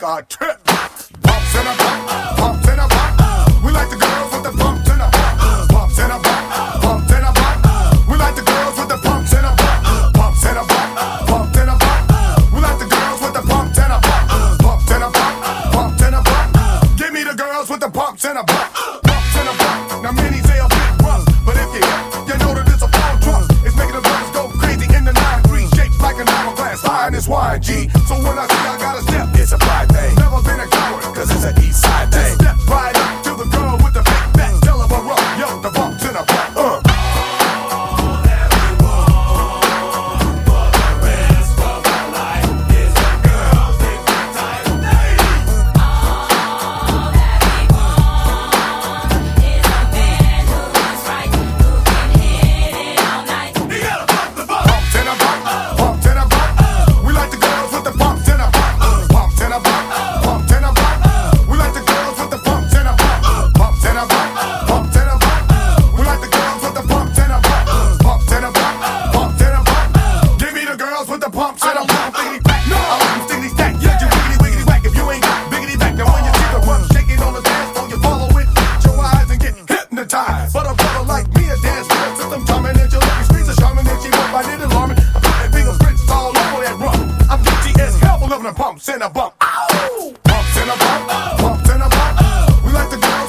a trip. Bumps and a bump, bumps and a bump. We like the girls with the bumps and a bump. Bumps and a bump, bumps and a bump. We like the girls with the bumps and a bump. Bumps and a bump, bumps and a bump. We like the girls with the bumps and a bump. Bumps and a bump, bumps and a bump. Give me the girls with the bumps and a bump. Bumps and a bump. Now many say a bit rough, but if you know that it's a phone trust. It's making the brothers go crazy in the 9-3, shaped like an hourglass, high in this wine, G. So when I say I gotta step, it's a pride thing. Never been a coward, cause it's an east side thing. Step right up to the girl with the big back, tell her we're up, yo, the bumps and a bump, but a brother like me, a dance to the system, coming into the streets of charming, and she won't find it alarming. I'm putting fingerprints all over that rum. I'm guilty as hell for living in bumps and a bump. Ow! Bumps and a bump, bumps and a bump. We like the girls